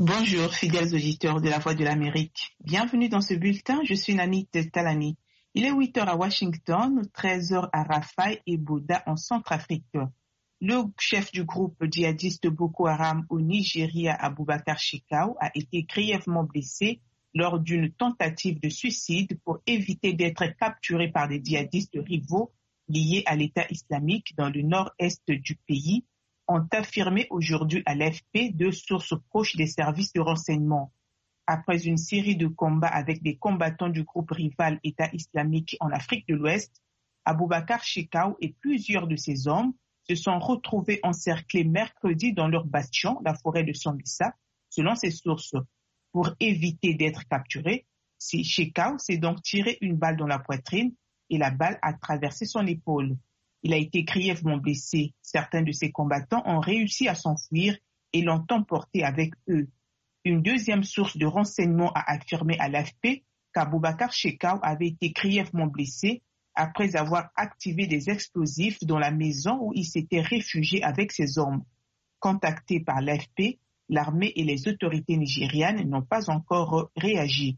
Bonjour, fidèles auditeurs de la Voix de l'Amérique. Bienvenue dans ce bulletin, je suis Nanit Talani. Il est 8 heures à Washington, 13 heures à Rafah et Bouda en Centrafrique. Le chef du groupe djihadiste Boko Haram au Nigeria, Abubakar Shekau, a été grièvement blessé lors d'une tentative de suicide pour éviter d'être capturé par des djihadistes rivaux liés à l'État islamique dans le nord-est du pays, ont affirmé aujourd'hui à l'AFP deux sources proches des services de renseignement. Après une série de combats avec des combattants du groupe rival État islamique en Afrique de l'Ouest, Abubakar Shekau et plusieurs de ses hommes se sont retrouvés encerclés mercredi dans leur bastion, la forêt de Sambisa, selon ces sources. Pour éviter d'être capturé, Shekau s'est donc tiré une balle dans la poitrine et la balle a traversé son épaule. Il a été grièvement blessé. Certains de ses combattants ont réussi à s'enfuir et l'ont emporté avec eux. Une deuxième source de renseignement a affirmé à l'AFP qu'Abubakar Shekau avait été grièvement blessé après avoir activé des explosifs dans la maison où il s'était réfugié avec ses hommes. Contactés par l'AFP, l'armée et les autorités nigérianes n'ont pas encore réagi.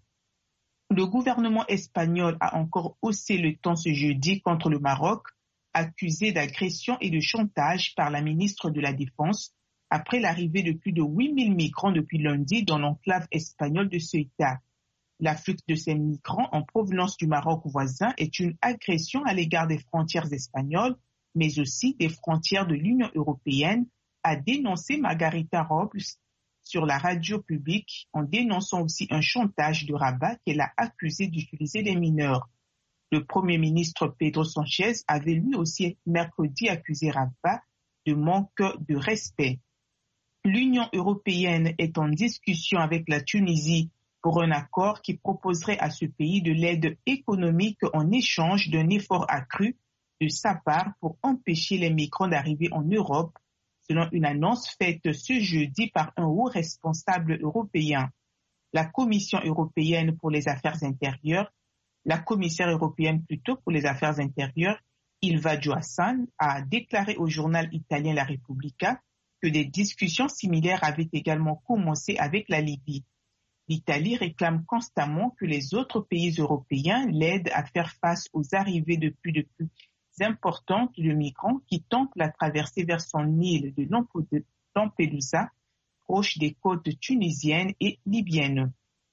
Le gouvernement espagnol a encore haussé le ton ce jeudi contre le Maroc, accusé d'agression et de chantage par la ministre de la Défense après l'arrivée de plus de 8000 migrants depuis lundi dans l'enclave espagnole de Ceuta. L'afflux de ces migrants en provenance du Maroc voisin est une agression à l'égard des frontières espagnoles, mais aussi des frontières de l'Union européenne, a dénoncé Margarita Robles sur la radio publique en dénonçant aussi un chantage de Rabat qu'elle a accusé d'utiliser les mineurs. Le Premier ministre Pedro Sanchez avait lui aussi mercredi accusé Rabat de manque de respect. L'Union européenne est en discussion avec la Tunisie pour un accord qui proposerait à ce pays de l'aide économique en échange d'un effort accru de sa part pour empêcher les migrants d'arriver en Europe, selon une annonce faite ce jeudi par un haut responsable européen. La Commission européenne pour les affaires intérieures La commissaire européenne plutôt pour les affaires intérieures, Ilva Johansson, a déclaré au journal italien La Repubblica que des discussions similaires avaient également commencé avec la Libye. L'Italie réclame constamment que les autres pays européens l'aident à faire face aux arrivées de plus importantes de migrants qui tentent la traversée vers son île de Lampedusa, proche des côtes tunisiennes et libyennes.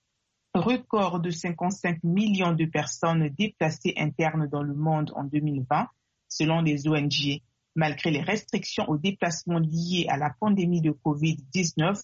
Record de 55 millions de personnes déplacées internes dans le monde en 2020, selon les ONG. Malgré les restrictions aux déplacements liés à la pandémie de Covid-19,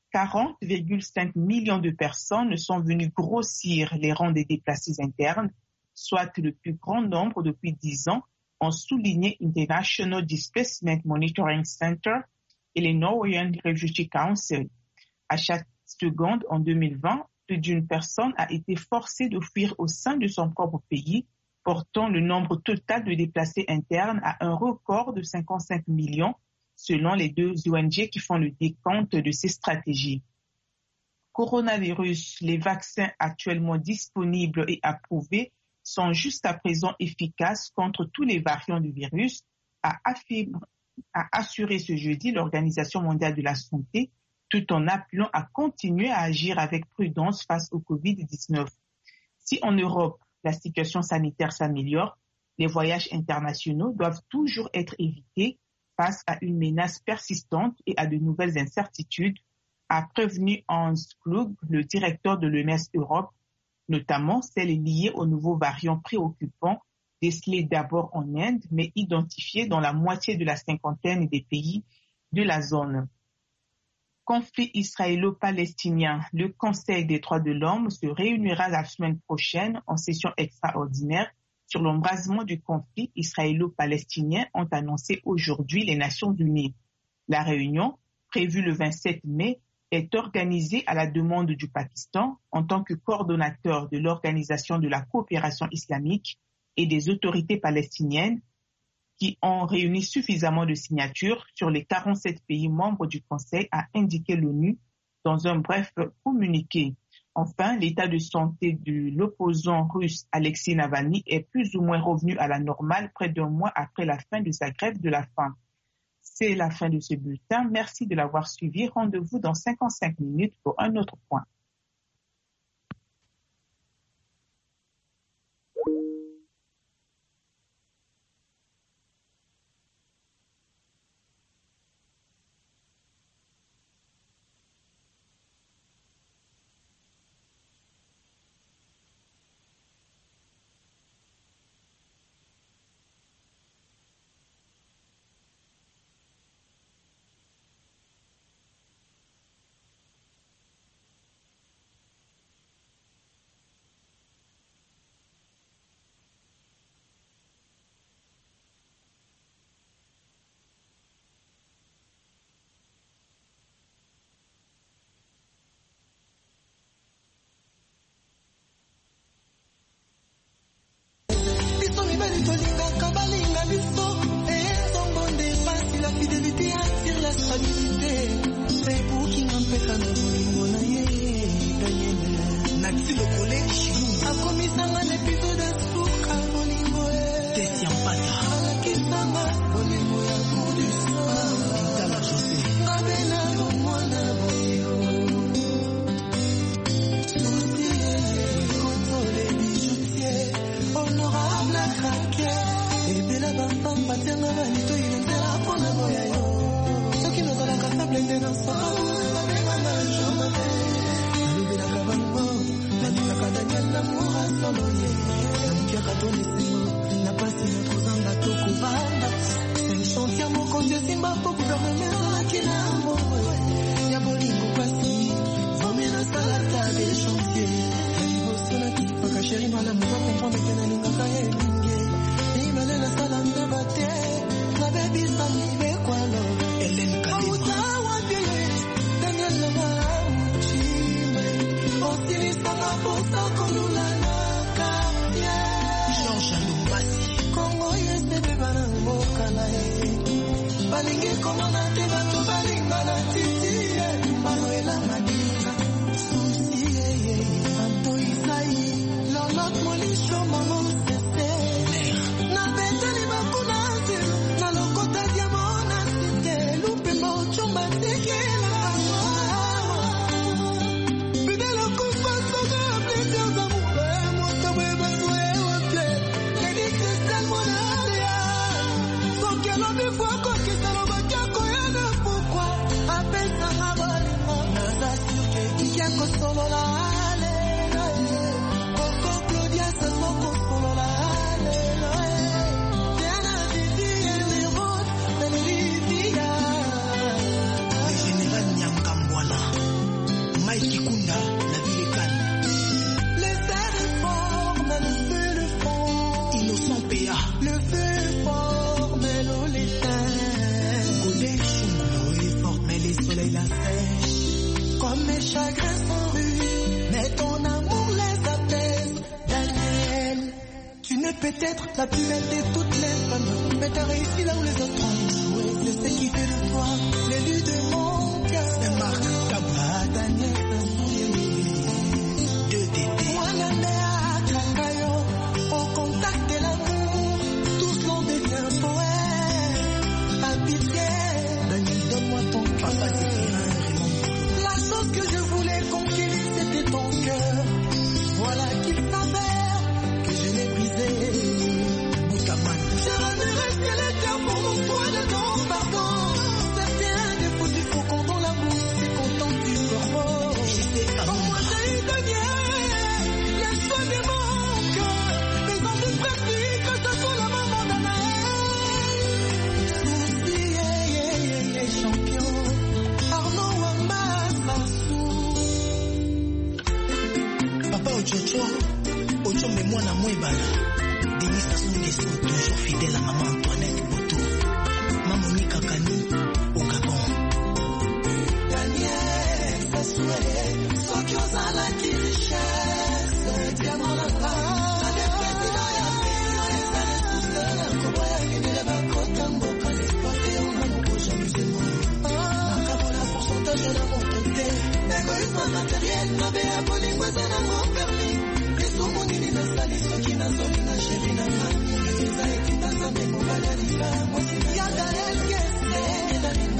40,5 millions de personnes sont venues grossir les rangs des déplacés internes, soit le plus grand nombre depuis 10 ans, ont souligné International Displacement Monitoring Center et les Norwegian Refugee Council. À chaque seconde en 2020, plus d'une personne a été forcée de fuir au sein de son propre pays, portant le nombre total de déplacés internes à un record de 55 millions, selon les deux ONG qui font le décompte de ces stratégies. Coronavirus, les vaccins actuellement disponibles et approuvés sont jusqu'à présent efficaces contre tous les variants du virus, a assuré ce jeudi l'Organisation mondiale de la santé, tout en appelant à continuer à agir avec prudence face au Covid-19. Si en Europe, la situation sanitaire s'améliore, les voyages internationaux doivent toujours être évités face à une menace persistante et à de nouvelles incertitudes, a prévenu Hans Klug, le directeur de l'OMS Europe, notamment celles liées aux nouveaux variants préoccupants décelés d'abord en Inde, mais identifiés dans la moitié de la cinquantaine des pays de la zone. Conflit israélo-palestinien. Le Conseil des droits de l'homme se réunira la semaine prochaine en session extraordinaire sur l'embrasement du conflit israélo-palestinien, ont annoncé aujourd'hui les Nations Unies. La réunion, prévue le 27 mai, est organisée à la demande du Pakistan en tant que coordonnateur de l'Organisation de la coopération islamique et des autorités palestiniennes qui ont réuni suffisamment de signatures sur les 47 pays membres du Conseil, a indiqué l'ONU dans un bref communiqué. Enfin, l'état de santé de l'opposant russe Alexei Navalny est plus ou moins revenu à la normale près d'un mois après la fin de sa grève de la faim. C'est la fin de ce bulletin. Merci de l'avoir suivi. Rendez-vous dans 55 minutes pour un autre point. Peut-être la plus belle de toutes les femmes, mais t'as réussi là où les autres ont échoué. C'est ce qui fait de toi l'élu de mon cœur. C'est Marc Tabla, Daniel de Dédé. Moi la mère Kakayo, au contact de l'amour, tous l'ont devient poète. Pas pitié, Daniel, donne-moi ton cœur. La chose que je voulais conquérir, c'était ton cœur. Voilà qu'il s'avère que je l'ai brisé. Je ramènerai ce qu'elle était pour mon point de ton pardon. Certains défauts du faux quand on la bouche, c'est content du corps. Comme moi j'ai gagné les choix de mon cœur. Les envies pratiques, que ce soit la maman d'un âge. Souci, champion, Arnaud Wamba, Sassou. Papa Ochocho, Ocho mais moi na Mouébala. Denis Sassou Nguesso, toujours fidèle à maman Antoinette Boto. Maman Nika Kani, au Gabon. Daniel Sassou, soit qui osa la qui richesse, diamant la femme, la président et la fille, les années sous la Koba ya Guinée, la Kota Mboka, l'exploité, on a mon prochain musulman. Makabola, pourcentage de mon côté, l'égoïsme matériel, ma bé abonné, moi ça n'a mon permis. Monini na sali soki na zoli na sheri na ngani. Eza etinda zambe mobali alika.